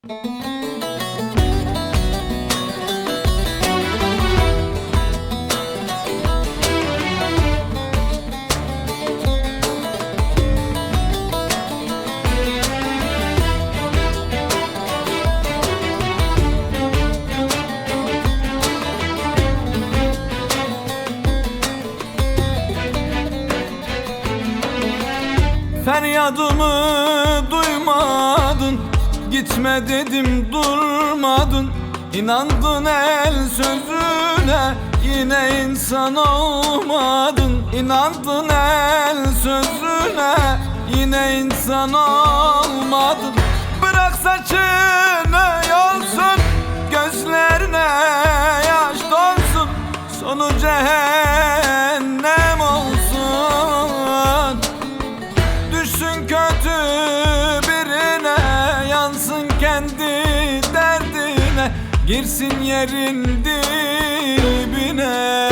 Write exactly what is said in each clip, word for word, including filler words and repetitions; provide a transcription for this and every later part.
Feryadımı duymadın, gitme dedim durmadın. İnandın el sözüne, yine insan olmadın. İnandın el sözüne, yine insan olmadın. Bırak saçını yolsun, gözlerine yaş dolsun, sonu cehennem olsun. Düşsün kötü birine, yansın kendi derdine, girsin yerin dibine.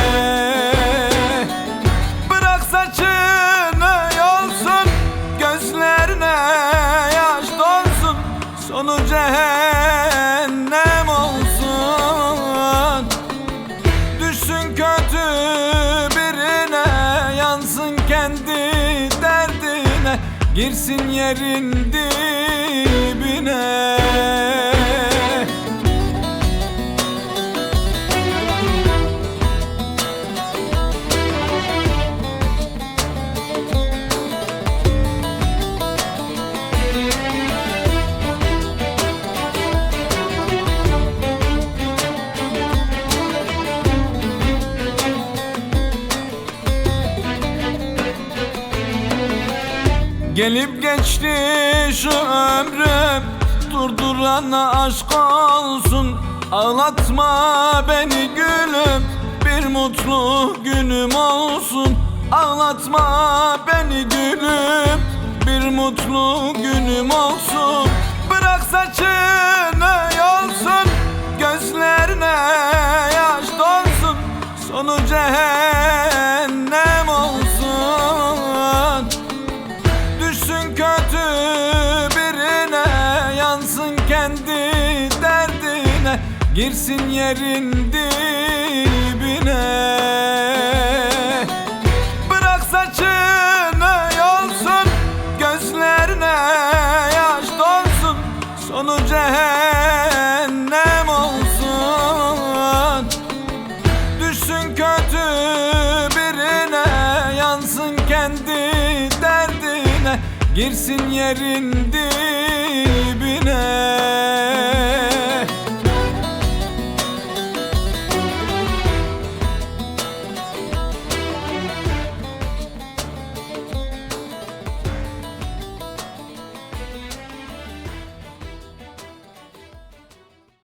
Bırak saçını yolsun, gözlerine yaş dolsun, sonu cehennem olsun. Düşsün kötü birine, yansın kendi derdine, girsin yerin dibine. Gelip geçti şu ömrüm, durdurana aşk olsun. Ağlatma beni gülüm, bir mutlu günüm olsun. Ağlatma beni gülüm, bir mutlu günüm olsun. Bırak saçını yolsun, gözlerine yaş dolsun, sonu cehennem olsun. Düşsün kötü birine, yansın kendi derdine, girsin yerin dibine. Bırak saçını yolsun, gözlerine yaş dolsun, sonu cehennem olsun. Düşsün kötü birine, yansın kendi derdine, girsin yerin dibine.